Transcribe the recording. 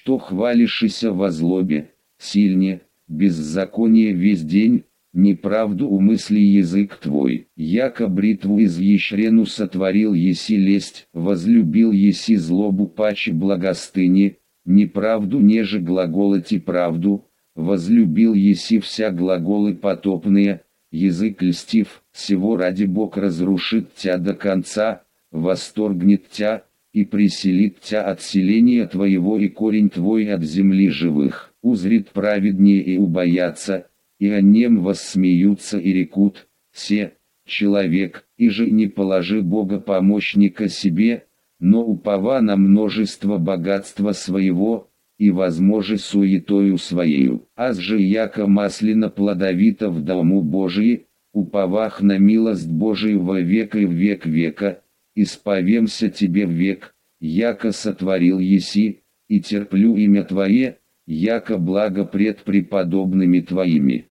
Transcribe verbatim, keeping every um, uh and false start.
что хвалишься во злобе, сильне, беззаконие весь день, неправду умысли язык твой. Яко бритву изъящрену сотворил еси лесть, возлюбил еси злобу паче благостыни, неправду неже глаголоти правду, возлюбил еси вся глаголы потопные, язык льстив, сего ради Бог разрушит тя до конца, восторгнет тя, и приселит тя от селения твоего и корень твой от земли живых. Узрит праведнее и убоятся, и о нем воссмеются и рекут, се, человек, и же не положи Бога помощника себе, но упова на множество богатства своего, и возможи суетою своею. Аз же яко маслина плодовита в дому Божии, уповах на милость Божию во век и в век века, исповемся тебе в век, яко сотворил еси, и терплю имя Твое, яко благо пред преподобными Твоими.